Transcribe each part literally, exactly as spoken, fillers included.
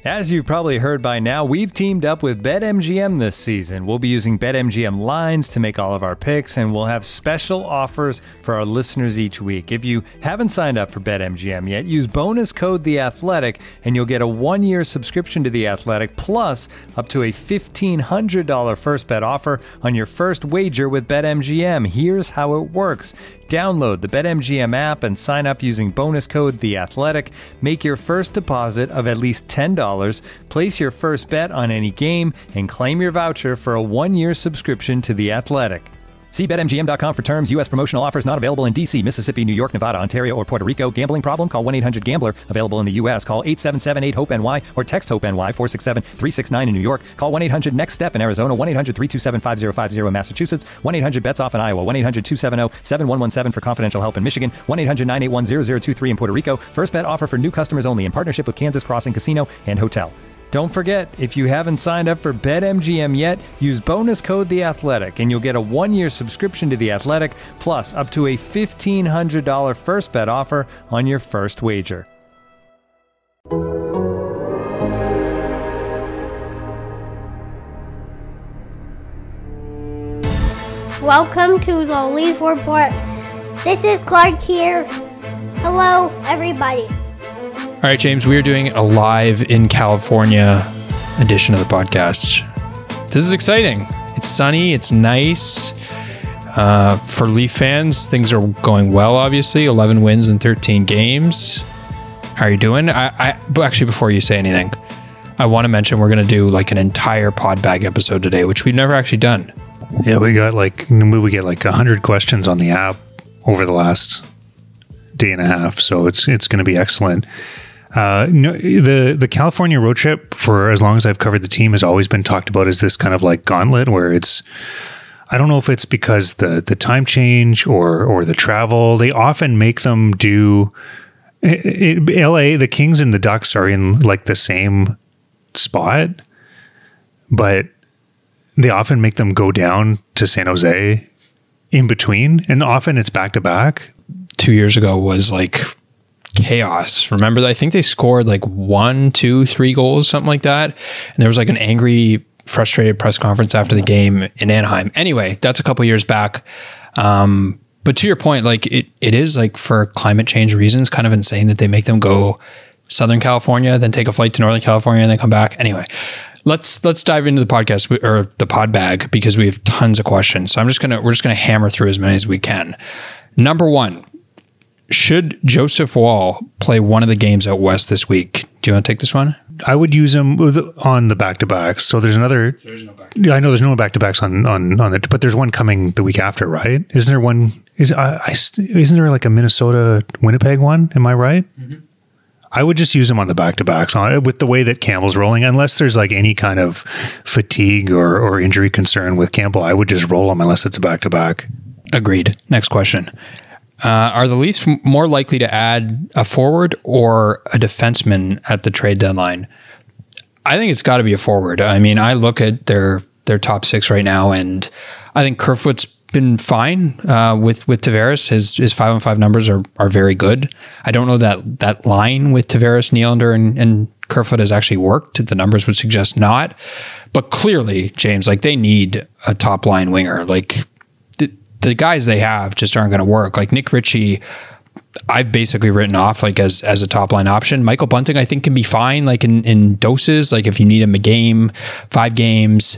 As you've probably heard by now, we've teamed up with BetMGM this season. We'll be using BetMGM lines to make all of our picks, and we'll have special offers for our listeners each week. If you haven't signed up for BetMGM yet, use bonus code The Athletic, and you'll get a one-year subscription to The Athletic, plus up to a fifteen hundred dollars first bet offer on your first wager with BetMGM. Here's how it works. Download the BetMGM app and sign up using bonus code The Athletic. Make your first deposit of at least ten dollars. Place your first bet on any game and claim your voucher for a one-year subscription to The Athletic. See Bet M G M dot com for terms. U S promotional offers not available in D C, Mississippi, New York, Nevada, Ontario, or Puerto Rico. Gambling problem? Call one eight hundred gambler. Available in the U S. Call eight seven seven eight hope N Y or text HOPE-NY four six seven three six nine in New York. Call one eight hundred next step in Arizona. one eight hundred three two seven five zero five zero in Massachusetts. one eight hundred bets off in Iowa. one eight hundred two seven zero seven one one seven for confidential help in Michigan. one eight hundred nine eight one zero zero two three in Puerto Rico. First bet offer for new customers only in partnership with Kansas Crossing Casino and Hotel. Don't forget, if you haven't signed up for BetMGM yet, use bonus code The Athletic, and you'll get a one-year subscription to The Athletic, plus up to a fifteen hundred dollars first bet offer on your first wager. Welcome to the Leaf Report. This is Clark here. Hello, everybody. All right, James, we are doing a live in California edition of the podcast. This is exciting. It's sunny. It's nice. Uh, for Leaf fans, things are going well, obviously. eleven wins in thirteen games. How are you doing? I, I actually, before you say anything, I want to mention we're going to do like an entire pod bag episode today, which we've never actually done. Yeah, we got like, we get like one hundred questions on the app over the last day and a half. So it's it's going to be excellent. Uh, no, the the California road trip, for as long as I've covered the team, has always been talked about as this kind of like gauntlet where it's, I don't know if it's because the the time change or or the travel, they often make them do, it, it, L A, the Kings and the Ducks are in like the same spot, but they often make them go down to San Jose in between, and often it's back to back. Two years ago was like chaos. Remember, I think they scored like one, two, three goals, something like that. And there was like an angry, frustrated press conference after the game in Anaheim. Anyway, that's a couple years back. Um, but to your point, like it, it is like for climate change reasons, kind of insane that they make them go Southern California, then take a flight to Northern California and then come back. Anyway, let's let's dive into the podcast or the pod bag because we have tons of questions. So I'm just gonna we're just gonna hammer through as many as we can. Number one. Should Joseph Woll play one of the games out west this week? Do you want to take this one? I would use him on the back-to-backs. So there's another... There's no back. Yeah, I know there's no back-to-backs on, on, on it, but there's one coming the week after, right? Isn't there one... Is I, I, Isn't there like a Minnesota-Winnipeg one? Am I right? Mm-hmm. I would just use him on the back-to-backs on, with the way that Campbell's rolling. Unless there's like any kind of fatigue or, or injury concern with Campbell, I would just roll him unless it's a back-to-back. Agreed. Next question. Uh, are the Leafs more likely to add a forward or a defenseman at the trade deadline? I think it's got to be a forward. I mean, I look at their their top six right now, and I think Kerfoot's been fine uh, with with Tavares. His his five on five numbers are are very good. I don't know that that line with Tavares, Nylander, and, and Kerfoot has actually worked. The numbers would suggest not, but clearly, James, like they need a top line winger. Like the the guys they have just aren't going to work. Like Nick Ritchie, I've basically written off like as as a top line option. Michael Bunting, I think, can be fine like in, in doses. Like if you need him a game, five games.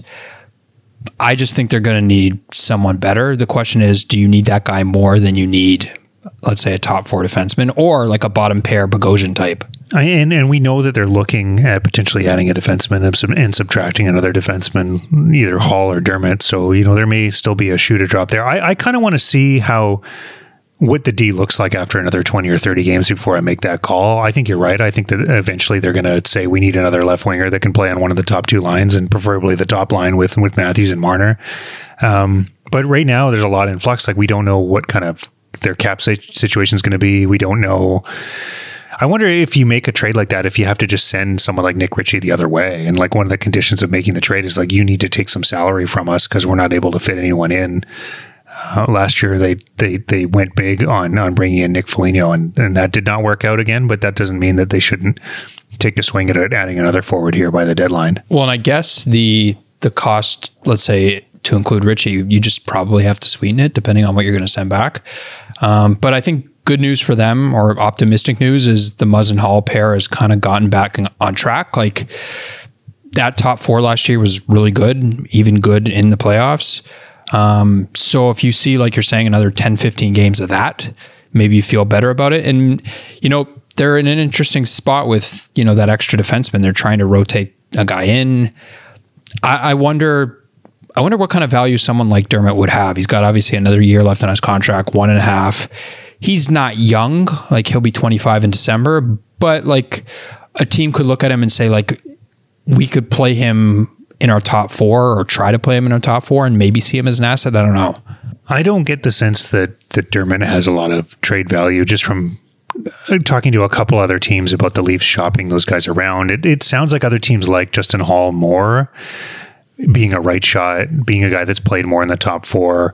I just think they're going to need someone better. The question is, do you need that guy more than you need, let's say, a top four defenseman or like a bottom pair Bogosian type? I, and and we know that they're looking at potentially adding a defenseman and, sub, and subtracting another defenseman, either Hall or Dermott. So, you know, there may still be a shoe to drop there. I, I kind of want to see how what the D looks like after another twenty or thirty games before I make that call. I think you're right. I think that eventually they're going to say we need another left winger that can play on one of the top two lines and preferably the top line with, with Matthews and Marner. Um, but right now there's a lot in flux. Like we don't know what kind of their cap situation is going to be. We don't know. I wonder if you make a trade like that, if you have to just send someone like Nick Ritchie the other way. And like one of the conditions of making the trade is like, you need to take some salary from us because we're not able to fit anyone in. Uh, last year, they, they they went big on on bringing in Nick Foligno, and, and that did not work out again. But that doesn't mean that they shouldn't take a swing at it, adding another forward here by the deadline. Well, and I guess the the cost, let's say, to include Richie, you just probably have to sweeten it depending on what you're going to send back. Um, but I think good news for them, or optimistic news, is the Muzzin Hall pair has kind of gotten back on track. Like, that top four last year was really good, even good in the playoffs. Um, so if you see, like you're saying, another ten, fifteen games of that, maybe you feel better about it. And, you know, they're in an interesting spot with, you know, that extra defenseman. They're trying to rotate a guy in. I, I wonder, I wonder what kind of value someone like Dermott would have. He's got obviously another year left on his contract, one and a half. He's not young, like he'll be twenty-five in December, but like a team could look at him and say, like, we could play him in our top four, or try to play him in our top four and maybe see him as an asset. I don't know. I don't get the sense that, that Dermott has a lot of trade value just from talking to a couple other teams about the Leafs shopping those guys around. It, it sounds like other teams like Justin Hall more, being a right shot, being a guy that's played more in the top four.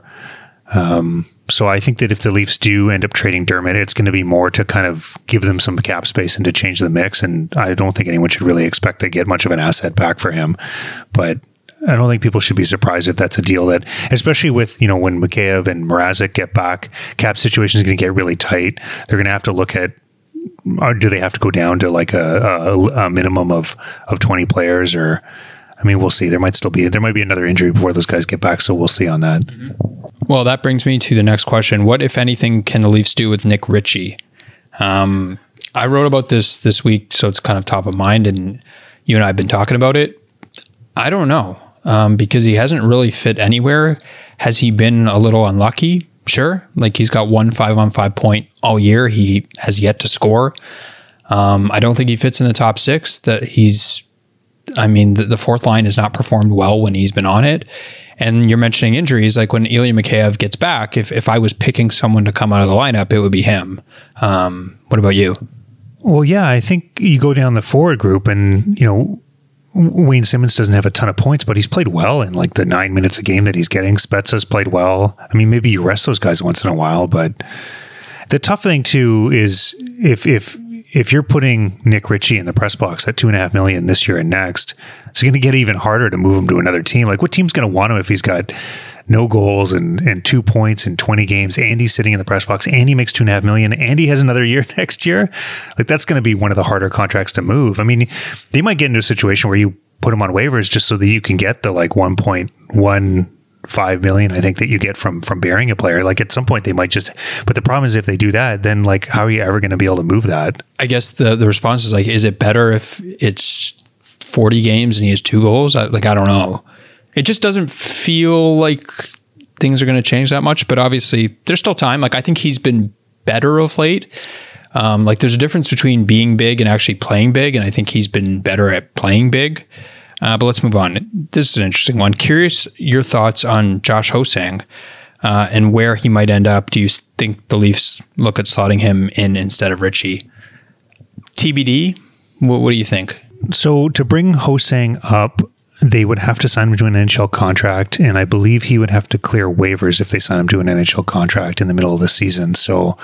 Um, so I think that if the Leafs do end up trading Dermott, it's going to be more to kind of give them some cap space and to change the mix. And I don't think anyone should really expect to get much of an asset back for him. But I don't think people should be surprised if that's a deal that, especially with, you know, when Mikheyev and Mrazek get back, cap situation is going to get really tight. They're going to have to look at, or do they have to go down to like a, a, a minimum of, of twenty players, or, I mean, we'll see. There might still be, there might be another injury before those guys get back. So we'll see on that. Mm-hmm. Well, that brings me to the next question. What, if anything, can the Leafs do with Nick Ritchie? Um, I wrote about this this week, so it's kind of top of mind, and you and I have been talking about it. I don't know, um, because he hasn't really fit anywhere. Has he been a little unlucky? Sure. Like, he's got one five on five point all year. He has yet to score. Um, I don't think he fits in the top six. That he's, I mean, the, the fourth line has not performed well when he's been on it. And you're mentioning injuries, like when Ilya Mikheyev gets back, if, if I was picking someone to come out of the lineup, it would be him. Um, what about you? Well, yeah, I think you go down the forward group and, you know, Wayne Simmons doesn't have a ton of points, but he's played well in like the nine minutes a game that he's getting. Spezza's played well. I mean, maybe you rest those guys once in a while, but the tough thing too is if, if, if you're putting Nick Ritchie in the press box at two and a half million this year and next, it's going to get even harder to move him to another team. Like, what team's going to want him if he's got no goals and, and two points in twenty games, and he's sitting in the press box, and he makes two and a half million, and he has another year next year? Like, that's going to be one of the harder contracts to move. I mean, they might get into a situation where you put him on waivers just so that you can get the like one point one five million, I think, that you get from from bearing a player. Like, at some point they might just, but the problem is if they do that, then like, how are you ever going to be able to move that? I guess the the response is like, is it better if it's forty games and he has two goals? I, like, I don't know. It just doesn't feel like things are going to change that much, but obviously there's still time. Like, I think he's been better of late. Um, like, there's a difference between being big and actually playing big, and I think he's been better at playing big. Uh, but let's move on. This is an interesting one. Curious your thoughts on Josh Ho-Sang uh, and where he might end up. Do you think the Leafs look at slotting him in instead of Ritchie? T B D, what, what do you think? So to bring Ho-Sang up, they would have to sign him to an N H L contract, and I believe he would have to clear waivers if they sign him to an N H L contract in the middle of the season. So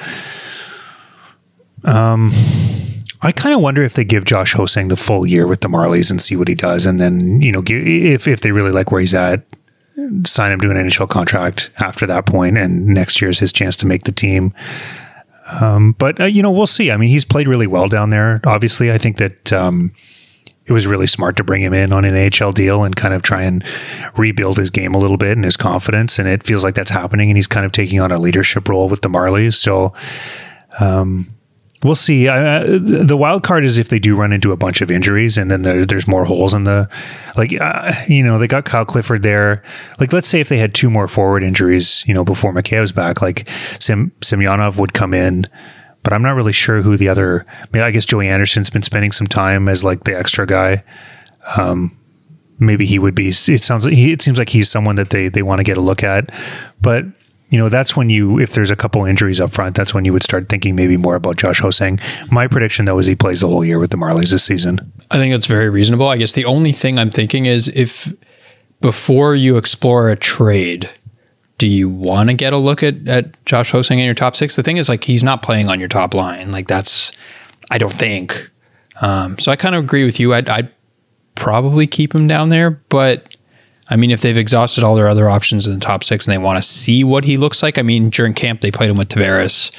um, I kind of wonder if they give Josh Ho-Sang the full year with the Marlies and see what he does, and then, you know, give, if if they really like where he's at, sign him to an N H L contract after that point, and next year is his chance to make the team. Um, but, uh, you know, we'll see. I mean, he's played really well down there. Obviously, I think that um, it was really smart to bring him in on an N H L deal and kind of try and rebuild his game a little bit and his confidence. And it feels like that's happening. And he's kind of taking on a leadership role with the Marlies. So um, we'll see. Uh, the wild card is if they do run into a bunch of injuries and then there, there's more holes in the, like, uh, you know, they got Kyle Clifford there. Like, let's say if they had two more forward injuries, you know, before Mikheyev's back, like Sim, Semyonov would come in. But I'm not really sure who the other, I mean, I guess Joey Anderson's been spending some time as like the extra guy. Um, maybe he would be, it sounds like he, it seems like he's someone that they, they want to get a look at. But, you know, that's when you, if there's a couple injuries up front, that's when you would start thinking maybe more about Josh Ho-Sang. My prediction, though, is he plays the whole year with the Marlies this season. I think that's very reasonable. I guess the only thing I'm thinking is if before you explore a trade, do you want to get a look at, at Josh Hosang in your top six? The thing is, like, he's not playing on your top line. Like, that's, I don't think. Um, so I kind of agree with you. I'd, I'd probably keep him down there, but I mean, if they've exhausted all their other options in the top six and they want to see what he looks like, I mean, during camp, they played him with Tavares.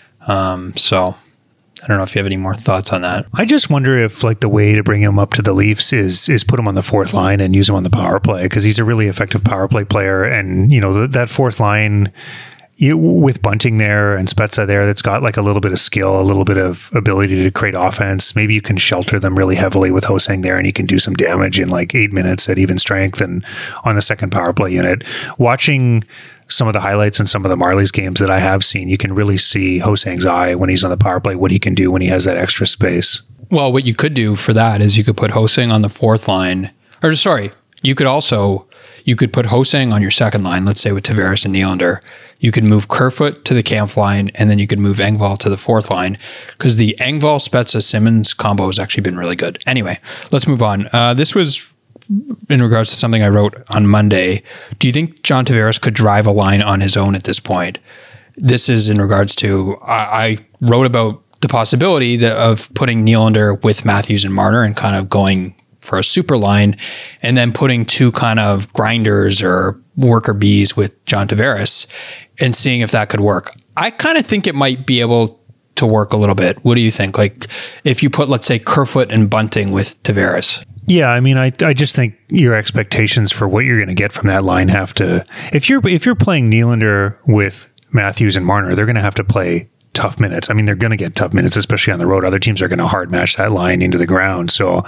Um, so I don't know if you have any more thoughts on that. I just wonder if like the way to bring him up to the Leafs is is put him on the fourth line and use him on the power play, because he's a really effective power play player. And, you know, th- that fourth line, You, with Bunting there and Spezza there, that's got like a little bit of skill, a little bit of ability to create offense. Maybe you can shelter them really heavily with Hosang there, and he can do some damage in like eight minutes at even strength and on the second power play unit. Watching some of the highlights in some of the Marlies games that I have seen, you can really see Hosang's eye when he's on the power play, what he can do when he has that extra space. Well, what you could do for that is you could put Hosang on the fourth line, or sorry, you could also, you could put Hosang on your second line, let's say with Tavares and Nylander. You could move Kerfoot to the Kampf line, and then you could move Engvall to the fourth line, because the Engvall, Spezza, Simmons combo has actually been really good. Anyway, let's move on. Uh, this was in regards to something I wrote on Monday. Do you think John Tavares could drive a line on his own at this point? This is in regards to, I, I wrote about the possibility that of putting Nylander with Matthews and Marner and kind of going for a super line, and then putting two kind of grinders or worker bees with John Tavares and seeing if that could work. I kind of think it might be able to work a little bit. What do you think? Like if you put, let's say, Kerfoot and Bunting with Tavares. Yeah, I mean, I I just think your expectations for what you're going to get from that line have to, if you're if you're playing Nylander with Matthews and Marner, they're going to have to play tough minutes. I mean, they're going to get tough minutes, especially on the road. Other teams are going to hard match that line into the ground. So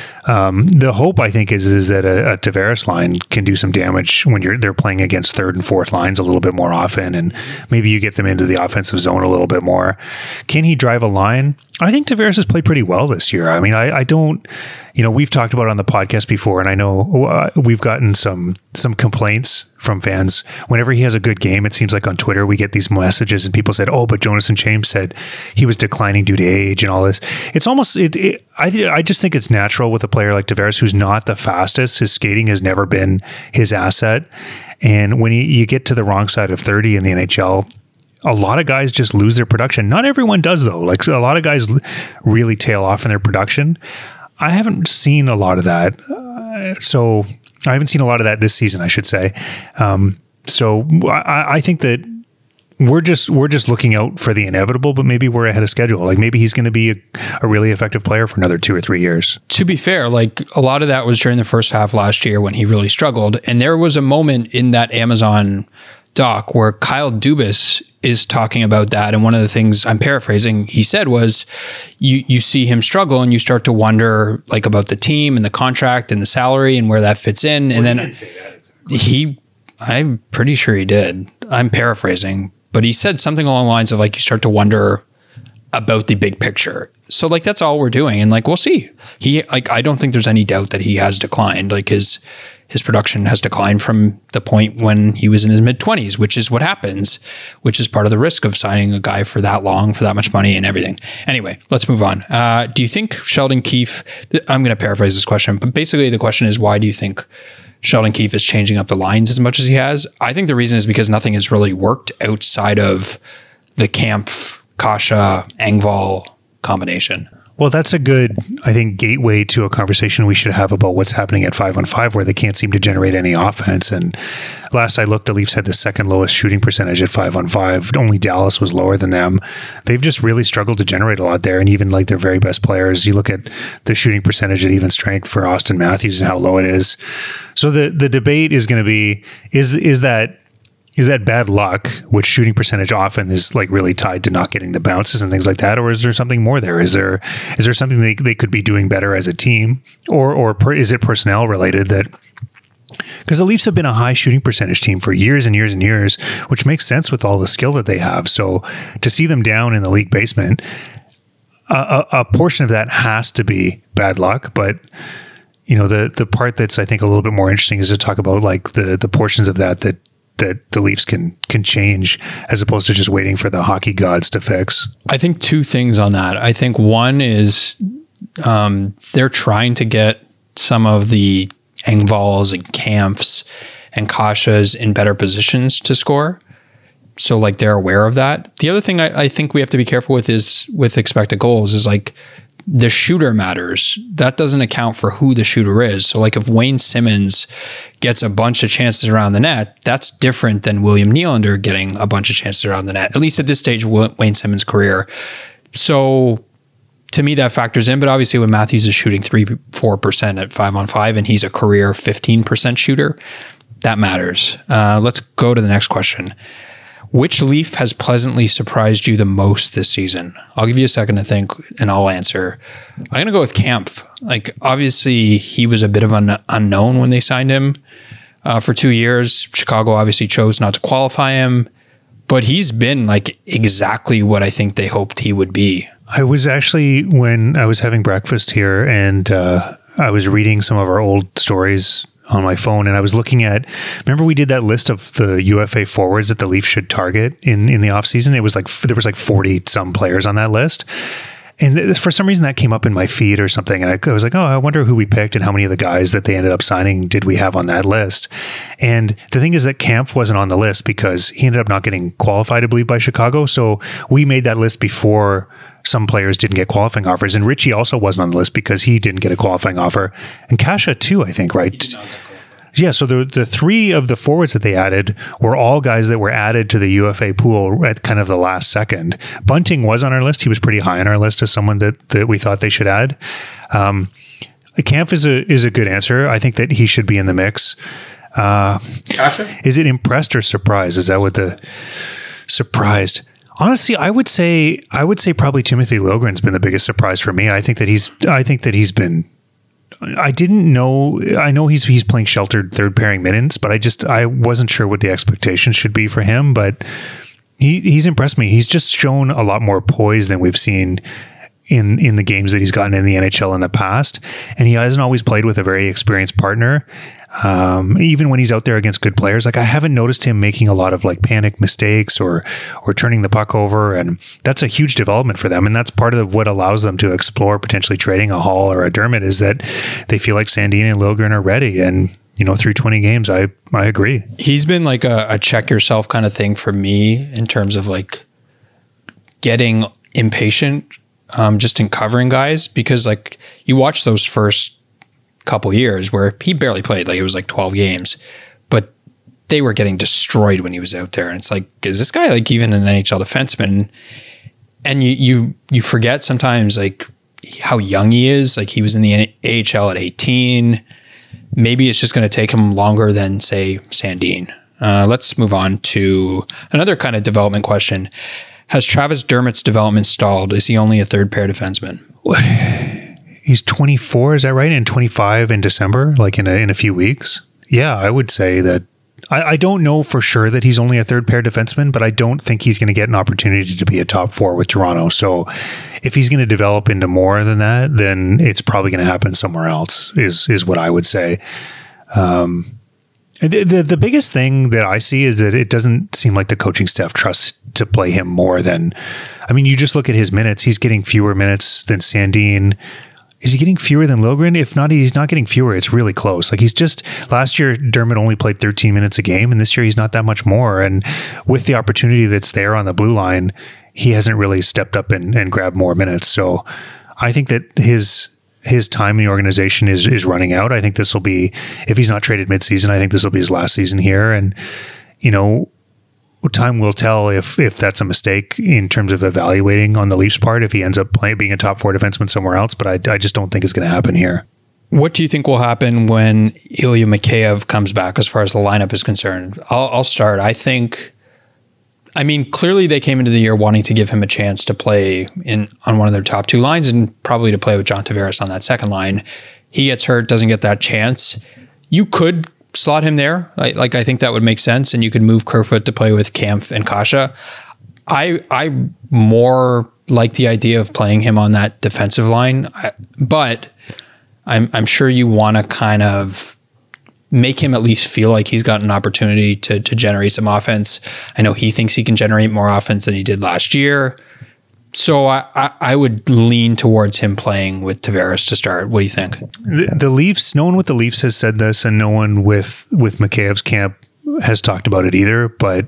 um, the hope, I think, is is that a, a Tavares line can do some damage when you're they're playing against third and fourth lines a little bit more often, and maybe you get them into the offensive zone a little bit more. Can he drive a line? I think Tavares has played pretty well this year. I mean, I, I don't, you know, we've talked about it on the podcast before, and I know uh, we've gotten some some complaints from fans. Whenever he has a good game, it seems like on Twitter we get these messages, and people said, "Oh, but Jonas and James said he was declining due to age and all this." It's almost, it, it, I I just think it's natural with a player like Tavares, who's not the fastest. His skating has never been his asset, and when he, you get to the wrong side of thirty in the N H L, a lot of guys just lose their production. Not everyone does, though. Like a lot of guys really tail off in their production. I haven't seen a lot of that. Uh, so I haven't seen a lot of that this season, I should say. Um, so I, I think that we're just we're just looking out for the inevitable, but maybe we're ahead of schedule. Like maybe he's going to be a, a really effective player for another two or three years. To be fair, like a lot of that was during the first half last year when he really struggled. And there was a moment in that Amazon doc where Kyle Dubas is talking about that, and one of the things, I'm paraphrasing, he said was you you see him struggle and you start to wonder like about the team and the contract and the salary and where that fits in. Well, and then he, didn't say that exactly. he I'm pretty sure he did. I'm paraphrasing, but he said something along the lines of like you start to wonder about the big picture. So like that's all we're doing, and like we'll see. He like I don't think there's any doubt that he has declined. Like his His production has declined from the point when he was in his mid-twenties, which is what happens, which is part of the risk of signing a guy for that long, for that much money and everything. Anyway, let's move on. Uh, do you think Sheldon Keefe, th- I'm going to paraphrase this question, but basically the question is, why do you think Sheldon Keefe is changing up the lines as much as he has? I think the reason is because nothing has really worked outside of the Kampf, Kasha, Engvall combination. Well, that's a good, I think, gateway to a conversation we should have about what's happening at five on five, where they can't seem to generate any offense. And last I looked, the Leafs had the second lowest shooting percentage at five on five. Only Dallas was lower than them. They've just really struggled to generate a lot there. And even like their very best players, you look at the shooting percentage at even strength for Austin Matthews and how low it is. So the the debate is going to be, is is that Is that bad luck, which shooting percentage often is like really tied to not getting the bounces and things like that? Or is there something more there? Is there is there something they, they could be doing better as a team? Or or per, is it personnel related that, because the Leafs have been a high shooting percentage team for years and years and years, which makes sense with all the skill that they have. So to see them down in the league basement, a, a, a portion of that has to be bad luck. But you know, the the part that's I think a little bit more interesting is to talk about like the the portions of that that that the Leafs can can change, as opposed to just waiting for the hockey gods to fix. I think two things on that. I think one is um, they're trying to get some of the Engvalls and Kampfs and Kasha's in better positions to score. So like they're aware of that. The other thing I, I think we have to be careful with is with expected goals is like the shooter matters. That doesn't account for who the shooter is. So like if Wayne Simmons gets a bunch of chances around the net, that's different than William Nylander getting a bunch of chances around the net, at least at this stage of Wayne Simmons' career. So to me, that factors in. But obviously when Matthews is shooting three, four percent at five on five and he's a career fifteen percent shooter, that matters. Uh, let's go to the next question. Which Leaf has pleasantly surprised you the most this season? I'll give you a second to think and I'll answer. I'm going to go with Kampf. Like, obviously, he was a bit of an unknown when they signed him uh, for two years. Chicago obviously chose not to qualify him, but he's been like exactly what I think they hoped he would be. I was actually, when I was having breakfast here and uh, I was reading some of our old stories on my phone, and I was looking at, remember we did that list of the U F A forwards that the Leafs should target in, in the offseason? It was like, there was like forty some players on that list. And for some reason that came up in my feed or something. And I, I was like, oh, I wonder who we picked and how many of the guys that they ended up signing did we have on that list. And the thing is that Kampf wasn't on the list because he ended up not getting qualified, I believe, by Chicago. So we made that list before some players didn't get qualifying offers. And Richie also wasn't on the list because he didn't get a qualifying offer. And Kasha too, I think, right? Yeah, so the the three of the forwards that they added were all guys that were added to the U F A pool at kind of the last second. Bunting was on our list. He was pretty high on our list as someone that, that we thought they should add. Um, Kampf is a is a good answer. I think that he should be in the mix. Uh, Kasha? Is it impressed or surprised? Is that what the surprised? Honestly, I would say I would say probably Timothy Liljegren's been the biggest surprise for me. I think that he's I think that he's been. I didn't know. I know he's he's playing sheltered third pairing minutes, but I just I wasn't sure what the expectations should be for him. But he he's impressed me. He's just shown a lot more poise than we've seen in in the games that he's gotten in the N H L in the past, and he hasn't always played with a very experienced partner. Um, even when he's out there against good players, like I haven't noticed him making a lot of like panic mistakes or or turning the puck over, and that's a huge development for them. And that's part of what allows them to explore potentially trading a Hall or a Dermott is that they feel like Sandin and Liljegren are ready. And you know, through twenty games, I I agree. He's been like a, a check yourself kind of thing for me in terms of like getting impatient, um, just in covering guys, because like you watch those first couple years where he barely played, like it was like twelve games, but they were getting destroyed when he was out there. And it's like, is this guy like even an N H L defenseman? And you you you forget sometimes like how young he is. Like he was in the A H L at eighteen. Maybe it's just going to take him longer than say Sandin. Uh, let's move on to another kind of development question. Has Travis Dermott's development stalled? Is he only a third pair defenseman? He's twenty-four, is that right? And twenty-five in December, like in a, in a few weeks. Yeah, I would say that. I, I don't know for sure that he's only a third pair defenseman, but I don't think he's going to get an opportunity to be a top four with Toronto. So if he's going to develop into more than that, then it's probably going to happen somewhere else, is is what I would say. Um, the, the the biggest thing that I see is that it doesn't seem like the coaching staff trusts to play him more than, I mean, you just look at his minutes. He's getting fewer minutes than Sandin. Is he getting fewer than Liljegren? If not, he's not getting fewer. It's really close. Like he's just, last year, Dermott only played thirteen minutes a game, and this year he's not that much more. And with the opportunity that's there on the blue line, he hasn't really stepped up and, and grabbed more minutes. So I think that his his time in the organization is is running out. I think this will be, if he's not traded midseason, I think this will be his last season here. And, you know, time will tell if if that's a mistake in terms of evaluating on the Leafs' part, if he ends up playing, being a top four defenseman somewhere else. But I, I just don't think it's going to happen here. What do you think will happen when Ilya Mikheyev comes back as far as the lineup is concerned? I'll, I'll start. I think, I mean, clearly they came into the year wanting to give him a chance to play in on one of their top two lines and probably to play with John Tavares on that second line. He gets hurt, doesn't get that chance. You could slot him there. I, like I think that would make sense, and you could move Kerfoot to play with Kampf and Kasha. I I more like the idea of playing him on that defensive line, I, but I'm I'm sure you want to kind of make him at least feel like he's got an opportunity to to generate some offense. I know he thinks he can generate more offense than he did last year. So I, I, I would lean towards him playing with Tavares to start. What do you think? The, the Leafs, no one with the Leafs has said this, and no one with, with Mikheyev's camp has talked about it either. But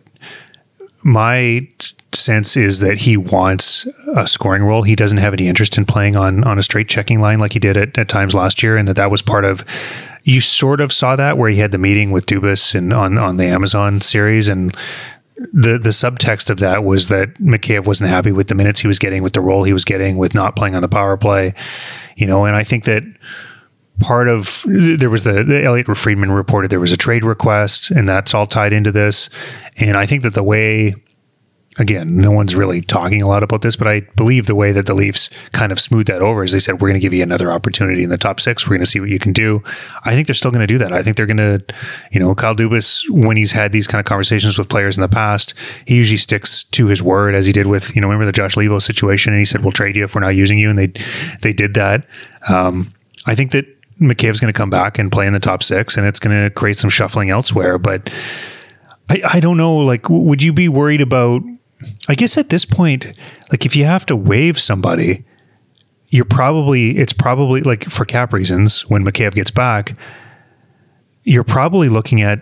my sense is that he wants a scoring role. He doesn't have any interest in playing on, on a straight checking line like he did at, at times last year, and that that was part of. You sort of saw that where he had the meeting with Dubas and on on the Amazon series, and the the subtext of that was that Mikheyev wasn't happy with the minutes he was getting, with the role he was getting, with not playing on the power play, you know. And I think that part of there was the, the Elliot Friedman reported there was a trade request, and that's all tied into this. And I think that the way, again, no one's really talking a lot about this, but I believe the way that the Leafs kind of smoothed that over is they said, we're going to give you another opportunity in the top six. We're going to see what you can do. I think they're still going to do that. I think they're going to, you know, Kyle Dubas, when he's had these kind of conversations with players in the past, he usually sticks to his word, as he did with, you know, remember the Josh Leivo situation, and he said, we'll trade you if we're not using you. And they, they did that. Um, I think that Mikheyev's going to come back and play in the top six, and it's going to create some shuffling elsewhere. But I, I don't know, like, would you be worried about, I guess at this point, like if you have to waive somebody, you're probably, it's probably like for cap reasons, when Mikheyev gets back, you're probably looking at,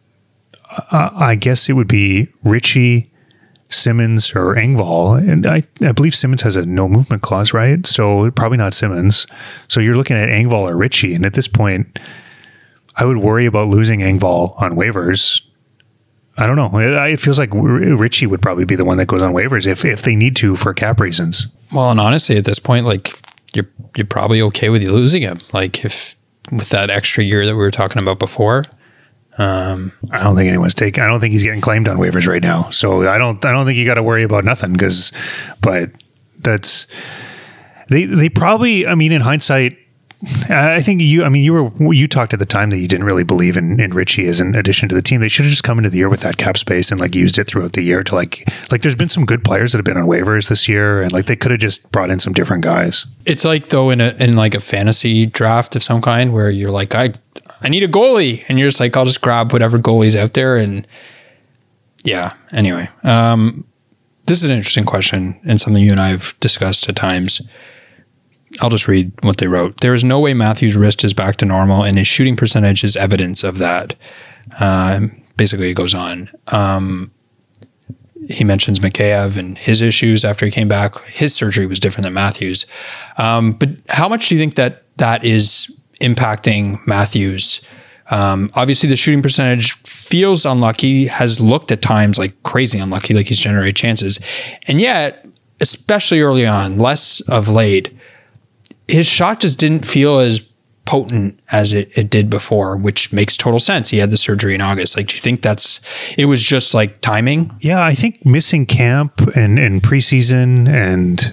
uh, I guess it would be Ritchie, Simmons, or Engvall. And I, I believe Simmons has a no movement clause, right? So probably not Simmons. So you're looking at Engvall or Ritchie. And at this point, I would worry about losing Engvall on waivers. I don't know. It, it feels like Ritchie would probably be the one that goes on waivers if if they need to for cap reasons. Well, and honestly, at this point, like you're you're probably okay with you losing him. Like if with that extra year that we were talking about before. Um, I don't think anyone's taking. I don't think he's getting claimed on waivers right now. So I don't. I don't think you got to worry about nothing. Because, but that's they. They probably. I mean, in hindsight, I think you, I mean, you were, you talked at the time that you didn't really believe in, in Ritchie as an addition to the team. They should have just come into the year with that cap space and like used it throughout the year to like, like there's been some good players that have been on waivers this year, and like they could have just brought in some different guys. It's like though in a, in like a fantasy draft of some kind where you're like, I, I need a goalie, and you're just like, I'll just grab whatever goalie's out there. And yeah, anyway, um, this is an interesting question and something you and I have discussed at times. I'll just read what they wrote. There is no way Matthews' wrist is back to normal, and his shooting percentage is evidence of that. Um, basically, it goes on. Um, he mentions Mikheyev and his issues after he came back. His surgery was different than Matthews. Um, but how much do you think that that is impacting Matthews? Um, obviously, the shooting percentage feels unlucky, has looked at times like crazy unlucky, like he's generated chances. And yet, especially early on, less of late, his shot just didn't feel as potent as it, it did before, which makes total sense. He had the surgery in August. Like, do you think that's, it was just like timing? Yeah, I think missing camp and, and preseason, and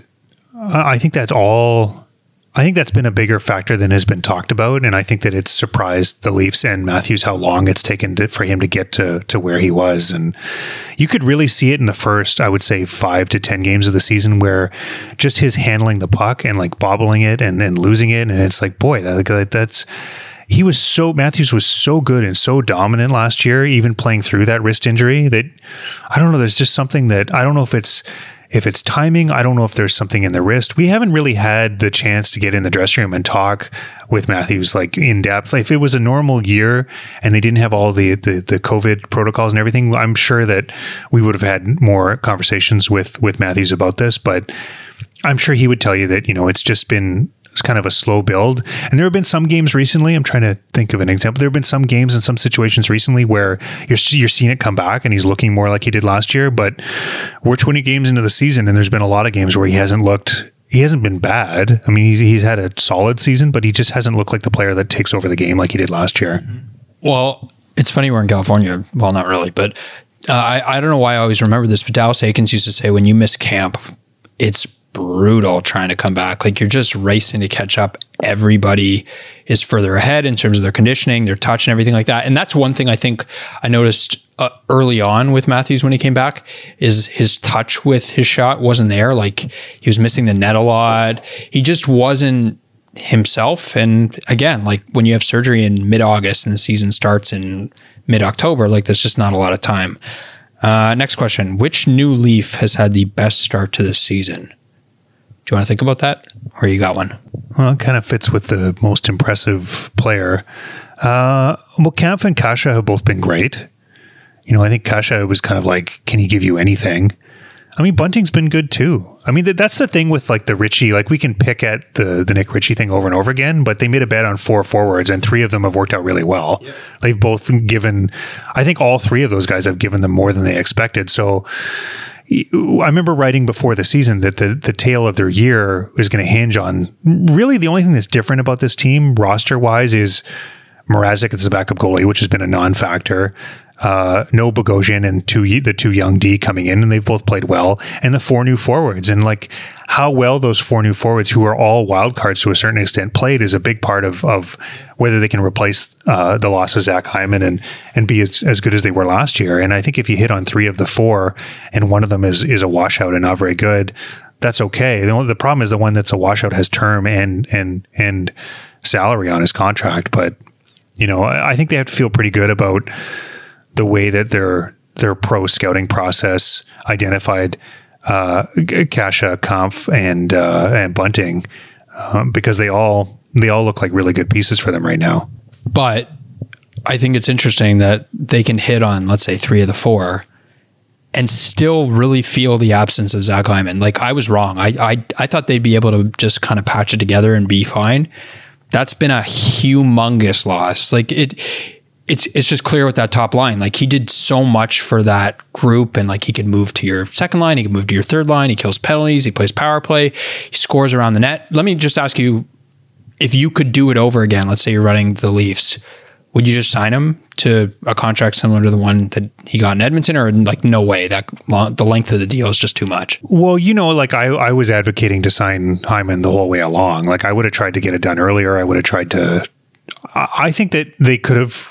I think that's all, I think that's been a bigger factor than has been talked about. And I think that it's surprised the Leafs and Matthews how long it's taken to, for him to get to, to where he was. And you could really see it in the first, I would say, five to ten games of the season, where just his handling the puck and like bobbling it and, and losing it. And it's like, boy, that, that's, he was so, Matthews was so good and so dominant last year, even playing through that wrist injury, that I don't know, there's just something that, I don't know if it's, If it's timing, I don't know if there's something in the wrist. We haven't really had the chance to get in the dressing room and talk with Matthews like in depth. Like, if it was a normal year and they didn't have all the, the the COVID protocols and everything, I'm sure that we would have had more conversations with with Matthews about this. But I'm sure he would tell you that, you know, it's just been, it's kind of a slow build. And there have been some games recently, I'm trying to think of an example. There have been some games and some situations recently where you're you're seeing it come back and he's looking more like he did last year. But we're twenty games into the season, and there's been a lot of games where he hasn't looked, he hasn't been bad. I mean, he's, he's had a solid season, but he just hasn't looked like the player that takes over the game like he did last year. Well, it's funny, we're in California. Well, not really, but uh, I, I don't know why I always remember this, but Dallas Aikens used to say, when you miss camp, it's brutal trying to come back. Like, you're just racing to catch up. Everybody is further ahead in terms of their conditioning, their touch, and everything like that. And that's one thing I think I noticed uh, early on with Matthews when he came back, is his touch with his shot wasn't there. Like, he was missing the net a lot. He just wasn't himself. And again, like when you have surgery in mid-August and the season starts in mid-October, like there's just not a lot of time. Uh, next question. Which new Leaf has had the best start to this season? Do you want to think about that? Or you got one? Well, it kind of fits with the most impressive player. Uh, well, Kampf and Kasha have both been great. You know, I think Kasha was kind of like, can he give you anything? I mean, Bunting's been good too. I mean, th- that's the thing with like the Ritchie, like we can pick at the, the Nick Ritchie thing over and over again, but they made a bet on four forwards and three of them have worked out really well. Yep. They've both given, I think all three of those guys have given them more than they expected. So I remember writing before the season that the, the tail of their year is going to hinge on really the only thing that's different about this team roster wise is Mrazek as the backup goalie, which has been a non-factor. Uh, no Bogosian and two the two young D coming in, and they've both played well. And the four new forwards, and like how well those four new forwards, who are all wild cards to a certain extent, played is a big part of of whether they can replace uh, the loss of Zach Hyman and and be as, as good as they were last year. And I think if you hit on three of the four, and one of them is is a washout and not very good, that's okay. The only, the problem is the one that's a washout has term and and and salary on his contract. But you know, I, I think they have to feel pretty good about the way that their their pro scouting process identified uh, Kasha, Kampf, and uh, and Bunting um, because they all they all look like really good pieces for them right now. But I think it's interesting that they can hit on, let's say, three of the four and still really feel the absence of Zach Hyman. Like I was wrong. I I I thought they'd be able to just kind of patch it together and be fine. That's been a humongous loss. Like it. It's it's just clear with that top line. Like he did so much for that group, and like he could move to your second line, he could move to your third line, he kills penalties, he plays power play, he scores around the net. Let me just ask you, if you could do it over again, let's say you're running the Leafs, would you just sign him to a contract similar to the one that he got in Edmonton, or like no way, that long, the length of the deal is just too much? Well, you know, like I, I was advocating to sign Hyman the whole way along. Like I would have tried to get it done earlier. I would have tried to, I think that they could have,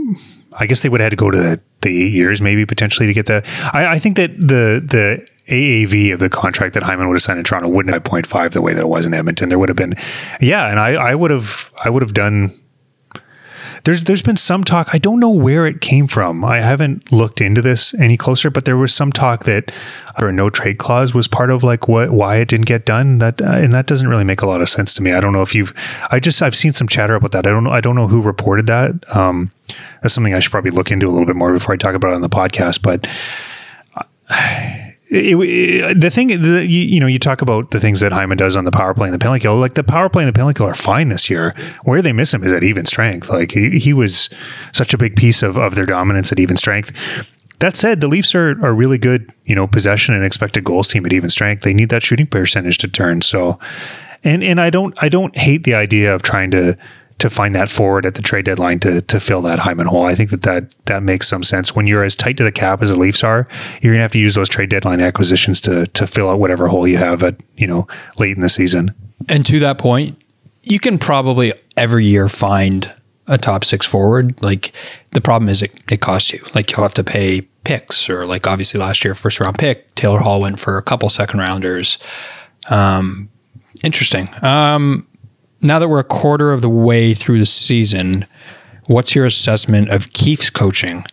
I guess they would have had to go to the, the eight years maybe potentially to get the, I, I think that the, the A A V of the contract that Hyman would have signed in Toronto wouldn't have zero point five the way that it was in Edmonton. There would have been, yeah. And I, I would have, I would have done, there's, there's been some talk. I don't know where it came from. I haven't looked into this any closer, but there was some talk that a no trade clause was part of like what, why it didn't get done. That, uh, and that doesn't really make a lot of sense to me. I don't know if you've, I just, I've seen some chatter about that. I don't know. I don't know who reported that. Um, that's something I should probably look into a little bit more before I talk about it on the podcast. But it, it, the thing, the, you, you know, you talk about the things that Hyman does on the power play and the penalty kill. Like the power play and the penalty kill are fine this year. Where they miss him is at even strength. Like he, he was such a big piece of, of their dominance at even strength. That said, the Leafs are are really good, you know, possession and expected goals team at even strength. They need that shooting percentage to turn. So, and and I don't I don't hate the idea of trying to to find that forward at the trade deadline to to fill that Hyman hole. I think that, that that makes some sense. When you're as tight to the cap as the Leafs are, you're gonna have to use those trade deadline acquisitions to to fill out whatever hole you have at, you know, late in the season. And to that point, you can probably every year find a top six forward. Like the problem is it, it costs you. Like you'll have to pay picks, or like obviously last year first round pick Taylor Hall went for a couple second rounders. Um, interesting. Um, now that we're a quarter of the way through the season, what's your assessment of Keefe's coaching?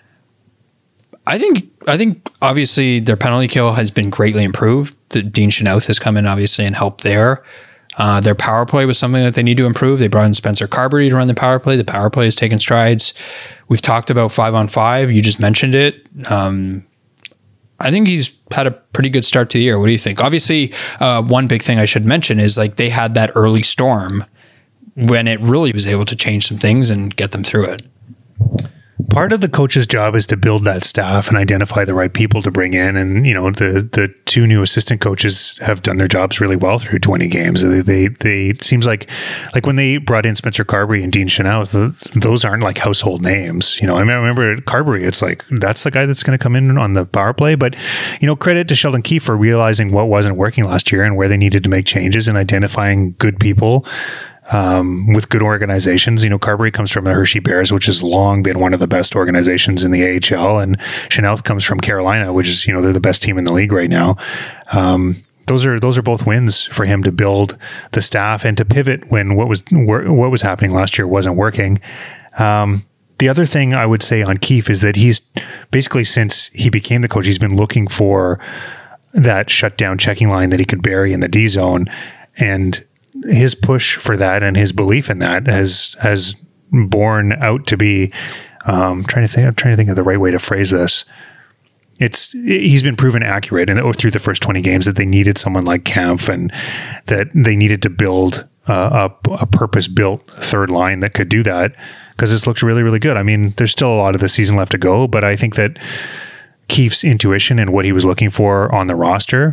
I think I think obviously their penalty kill has been greatly improved. The Dean Chenoweth has come in obviously and helped there. Uh, their power play was something that they need to improve. They brought in Spencer Carberry to run the power play. The power play has taken strides. We've talked about five on five. You just mentioned it. Um, I think he's had a pretty good start to the year. What do you think? Obviously, uh, one big thing I should mention is like they had that early storm when it really was able to change some things and get them through it. Part of the coach's job is to build that staff and identify the right people to bring in. And, you know, the the two new assistant coaches have done their jobs really well through twenty games. They, they, they it seems like, like when they brought in Spencer Carberry and Dean Chenoweth, those aren't like household names. You know, I remember Carberry, it's like, that's the guy that's going to come in on the power play. But, you know, credit to Sheldon Keefe for realizing what wasn't working last year and where they needed to make changes and identifying good people. Um, with good organizations. You know, Carberry comes from the Hershey Bears, which has long been one of the best organizations in the A H L, and Chenoweth comes from Carolina, which is, you know, they're the best team in the league right now. Um, those are those are both wins for him to build the staff and to pivot when what was what was happening last year wasn't working. Um, the other thing I would say on Keefe is that he's basically, since he became the coach, he's been looking for that shutdown checking line that he could bury in the D zone. And his push for that and his belief in that has has borne out to be. Um, trying to think, I'm trying to think of the right way to phrase this. It's he's been proven accurate and through the first twenty games that they needed someone like Kampf and that they needed to build uh, a, a purpose-built third line that could do that, because this looks really, really good. I mean, there's still a lot of the season left to go, but I think that Keefe's intuition and what he was looking for on the roster,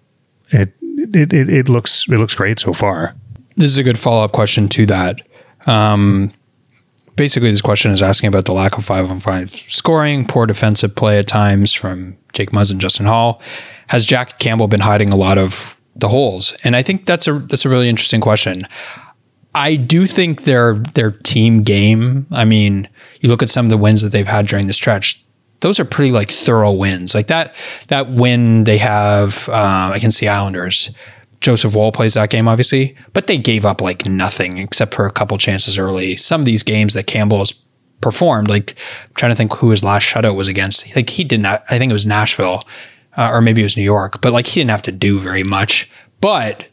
it it it, it looks it looks great so far. This is a good follow-up question to that. Um, basically, this question is asking about the lack of five-on-five scoring, poor defensive play at times from Jake Muzz and Justin Hall. Has Jack Campbell been hiding a lot of the holes? And I think that's a that's a really interesting question. I do think their their team game, I mean, you look at some of the wins that they've had during the stretch, those are pretty like thorough wins. Like that that win they have uh, against the Islanders, Joseph Woll plays that game, obviously, but they gave up like nothing except for a couple chances early. Some of these games that Campbell has performed, like I'm trying to think who his last shutout was against. Like he did not, I think it was Nashville uh, or maybe it was New York, but like he didn't have to do very much. But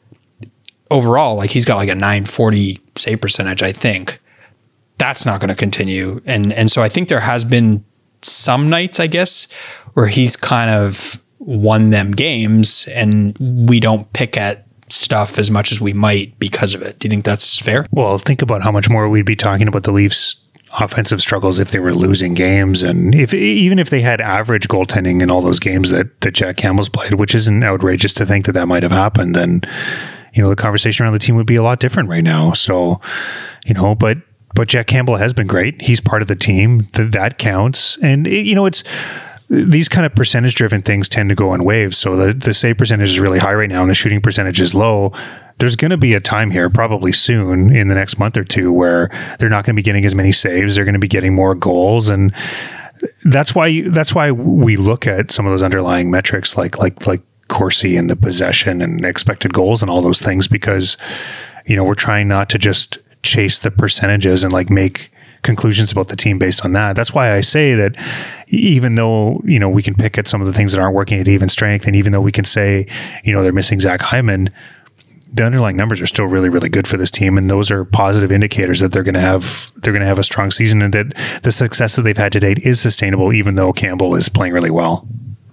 overall, like he's got like a nine forty save percentage, I think. That's not going to continue. And and so I think there has been some nights, I guess, where he's kind of won them games and we don't pick at stuff as much as we might because of it. Do you think that's fair? Well, think about how much more we'd be talking about the Leafs offensive struggles if they were losing games, and if even if they had average goaltending in all those games that, that Jack Campbell's played, which isn't outrageous to think that that might have happened, then, you know, the conversation around the team would be a lot different right now. So, you know, but but Jack Campbell has been great. He's part of the team. That, that counts. And, it, you know, it's these kind of percentage-driven things tend to go in waves. So the, the save percentage is really high right now and the shooting percentage is low. There's going to be a time here, probably soon in the next month or two, where they're not going to be getting as many saves. They're going to be getting more goals. And that's why that's why we look at some of those underlying metrics like like like Corsi and the possession and expected goals and all those things, because, you know, we're trying not to just chase the percentages and like make conclusions about the team based on that. That's why I say that even though, you know, we can pick at some of the things that aren't working at even strength, and even though we can say, you know, they're missing Zach Hyman, the underlying numbers are still really, really good for this team. And those are positive indicators that they're going to have, they're going to have a strong season, and that the success that they've had to date is sustainable, even though Campbell is playing really well.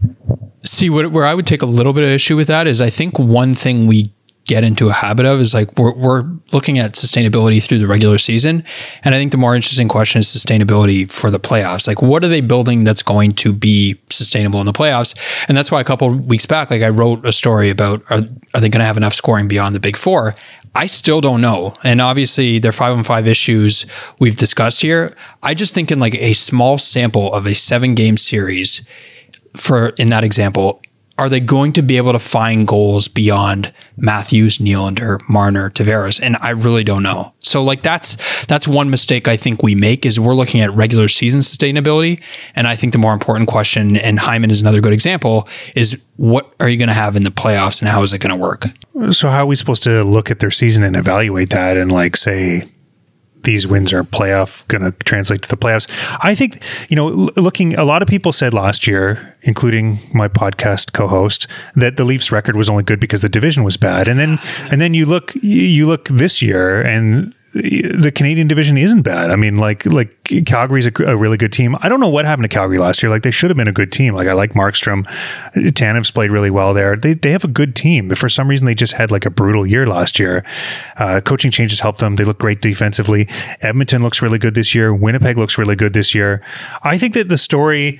See, what, where I would take a little bit of issue with that is I think one thing we get into a habit of is like we're, we're looking at sustainability through the regular season. And I think the more interesting question is sustainability for the playoffs. Like, what are they building that's going to be sustainable in the playoffs? And that's why a couple of weeks back, like I wrote a story about, are, are they going to have enough scoring beyond the big four? I still don't know. And obviously their five on five issues we've discussed here. I just think in like a small sample of a seven game series for, in that example, are they going to be able to find goals beyond Matthews, Nylander, Marner, Tavares? And I really don't know. So like that's that's one mistake I think we make, is we're looking at regular season sustainability. And I think the more important question, and Hyman is another good example, is what are you going to have in the playoffs and how is it going to work? So how are we supposed to look at their season and evaluate that and like say, these wins are playoff going to translate to the playoffs? I think, you know, looking, a lot of people said last year, including my podcast co-host, that the Leafs record was only good because the division was bad. And then, and then you look, you look this year and the Canadian division isn't bad. I mean, like, like Calgary's a, a really good team. I don't know what happened to Calgary last year. Like, they should have been a good team. Like, I like Markstrom. Tanev's played really well there. They they have a good team, but for some reason they just had like a brutal year last year. Uh, coaching changes helped them. They look great defensively. Edmonton looks really good this year. Winnipeg looks really good this year. I think that the story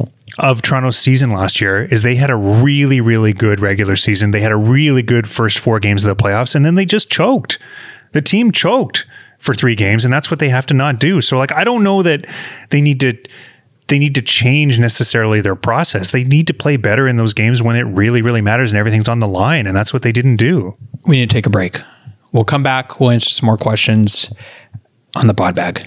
of Toronto's season last year is they had a really, really good regular season. They had a really good first four games of the playoffs, and then they just choked. The team choked for three games, and that's what they have to not do. So, like, I don't know that they need to they need to change necessarily their process. They need to play better in those games when it really, really matters and everything's on the line, and that's what they didn't do. We need to take a break. We'll come back. We'll answer some more questions on the pod bag.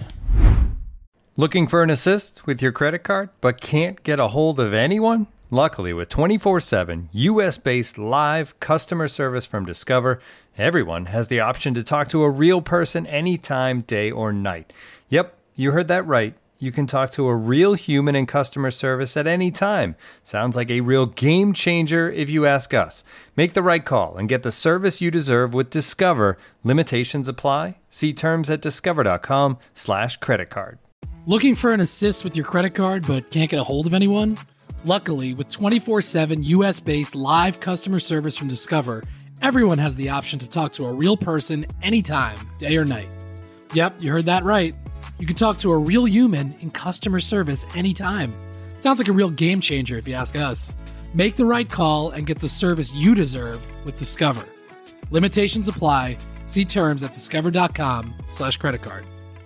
Looking for an assist with your credit card, but can't get a hold of anyone? Luckily, with twenty-four seven U S-based live customer service from Discover, everyone has the option to talk to a real person anytime, day or night. Yep, you heard that right. you can talk to a real human in customer service at any time. Sounds like a real game changer if you ask us. Make the right call and get the service you deserve with Discover. Limitations apply. See terms at discover.com slash credit card. Looking for an assist with your credit card but can't get a hold of anyone? Luckily, with twenty-four seven U S-based live customer service from Discover, everyone has the option to talk to a real person anytime, day or night. Yep, you heard that right. You can talk to a real human in customer service anytime. Sounds like a real game changer if you ask us. Make the right call and get the service you deserve with Discover. Limitations apply. See terms at discover.com slash credit card.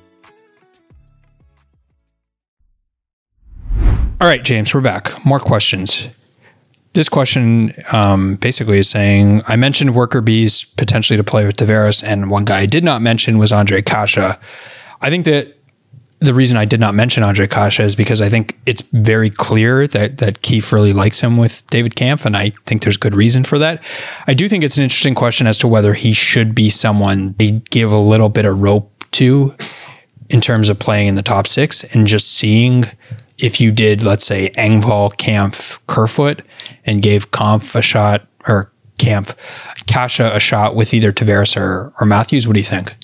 All right, James, we're back. More questions. This question um, basically is saying, I mentioned worker bees potentially to play with Tavares, and one guy I did not mention was Ondrej Kase. I think that the reason I did not mention Ondrej Kase is because I think it's very clear that that Keefe really likes him with David Kampf, and I think there's good reason for that. I do think it's an interesting question as to whether he should be someone they give a little bit of rope to in terms of playing in the top six, and just seeing if you did, let's say, Engvall, Kampf, Kerfoot, and gave Kampf a shot, or Kampf, Kase a shot with either Tavares or, or Matthews. What do you think?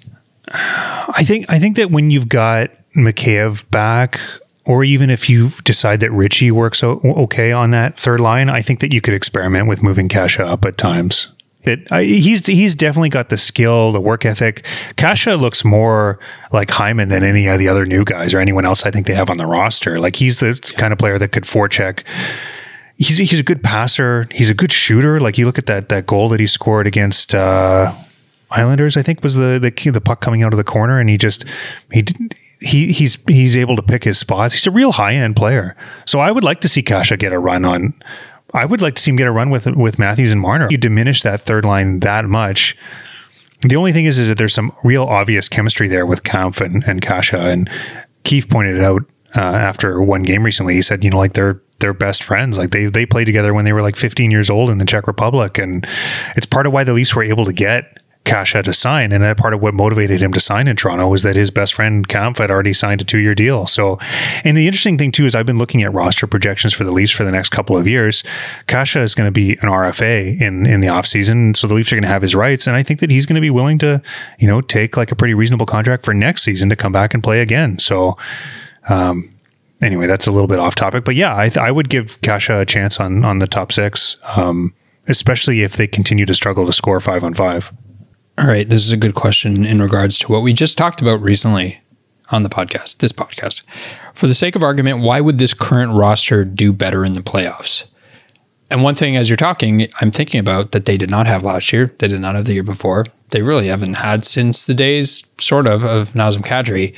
I think I think that when you've got Mikheyev back, or even if you decide that Ritchie works o- okay on that third line, I think that you could experiment with moving Kase up at times. It, uh, he's he's definitely got the skill, the work ethic. Kase looks more like Hyman than any of the other new guys or anyone else I think they have on the roster. Like, he's the kind of player that could forecheck. He's he's a good passer. He's a good shooter. Like, you look at that that goal that he scored against uh, Islanders, I think was the the the puck coming out of the corner, and he just he he he's he's able to pick his spots. He's a real high end player. So I would like to see Kase get a run on. I would like to see him get a run with with Matthews and Marner. You diminish that third line that much. The only thing is, is that there's some real obvious chemistry there with Kampf and, and Kase. And Keefe pointed it out uh, after one game recently. He said, you know, like they're they're best friends. Like they they played together when they were like fifteen years old in the Czech Republic, and it's part of why the Leafs were able to get Kase to sign, and that part of what motivated him to sign in Toronto was that his best friend Kampf had already signed a two-year deal. So, and the interesting thing too is I've been looking at roster projections for the Leafs for the next couple of years. Kase is going to be an R F A in in the offseason, so the Leafs are going to have his rights, and I think that he's going to be willing to, you know, take like a pretty reasonable contract for next season to come back and play again. So, um, anyway, that's a little bit off topic, but yeah, I, th- I would give Kase a chance on on the top six, um, especially if they continue to struggle to score five on five. All right, this is a good question in regards to what we just talked about recently on the podcast, this podcast. For the sake of argument, why would this current roster do better in the playoffs? And one thing as you're talking, I'm thinking about that they did not have last year. They did not have the year before. They really haven't had since the days, sort of, of Nazem Kadri.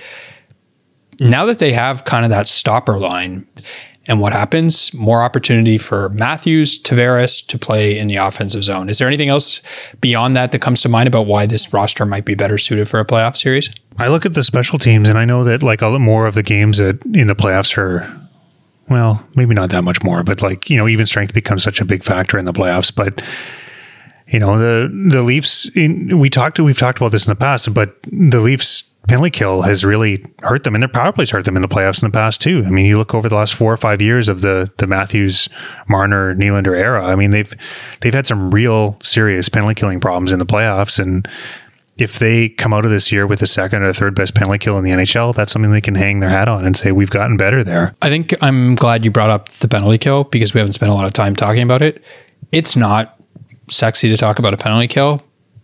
Now that they have kind of that stopper line, and what happens? More opportunity for Matthews, Tavares to play in the offensive zone. Is there anything else beyond that that comes to mind about why this roster might be better suited for a playoff series? I look at the special teams, and I know that like a lot more of the games that in the playoffs are, well, maybe not that much more, but like, you know, even strength becomes such a big factor in the playoffs. But you know, the the Leafs, in, we talked we've talked about this in the past, but the Leafs penalty kill has really hurt them, and their power plays hurt them in the playoffs in the past too. I mean, you look over the last four or five years of the the Matthews, Marner, Nylander era. I mean, they've they've had some real serious penalty killing problems in the playoffs, and if they come out of this year with the second or third best penalty kill in the N H L, that's something they can hang their hat on and say we've gotten better there. I think I'm glad you brought up the penalty kill because we haven't spent a lot of time talking about it. It's not sexy to talk about a penalty kill,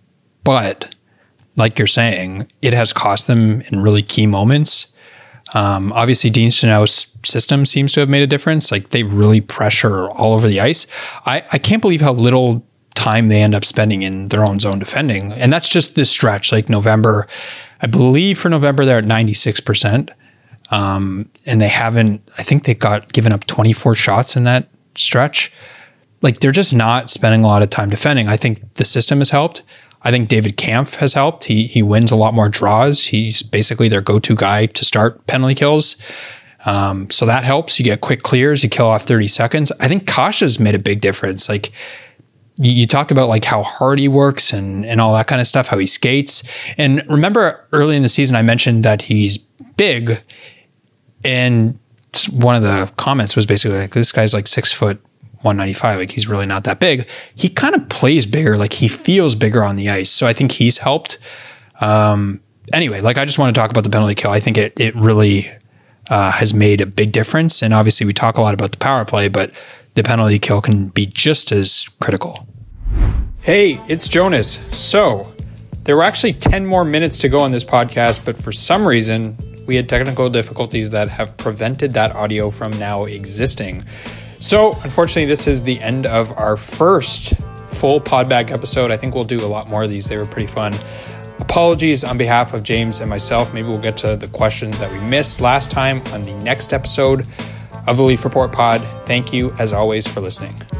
but like you're saying, it has cost them in really key moments. Um, obviously, Dean Stenau's system seems to have made a difference. Like, they really pressure all over the ice. I, I can't believe how little time they end up spending in their own zone defending. And that's just this stretch, like November. I believe for November, they're at ninety-six percent. Um, and they haven't, I think they got given up twenty-four shots in that stretch. Like, they're just not spending a lot of time defending. I think the system has helped. I think David Kampf has helped. He he wins a lot more draws. He's basically their go-to guy to start penalty kills. Um, so that helps. You get quick clears. You kill off thirty seconds. I think Kasha's made a big difference. Like, you, you talk about like how hard he works and, and all that kind of stuff, how he skates. And remember early in the season, I mentioned that he's big. And one of the comments was basically like, this guy's like six foot one ninety-five. Like he's really not that big. He kind of plays bigger. Like he feels bigger on the ice. So I think he's helped. Um, anyway, like I just want to talk about the penalty kill. I think it, it really uh, has made a big difference. And obviously we talk a lot about the power play, but the penalty kill can be just as critical. Hey, it's Jonas. So there were actually ten more minutes to go on this podcast, but for some reason we had technical difficulties that have prevented that audio from now existing. So unfortunately, this is the end of our first full Podbag episode. I think we'll do a lot more of these. They were pretty fun. Apologies on behalf of James and myself. Maybe we'll get to the questions that we missed last time on the next episode of the Leaf Report Pod. Thank you, as always, for listening.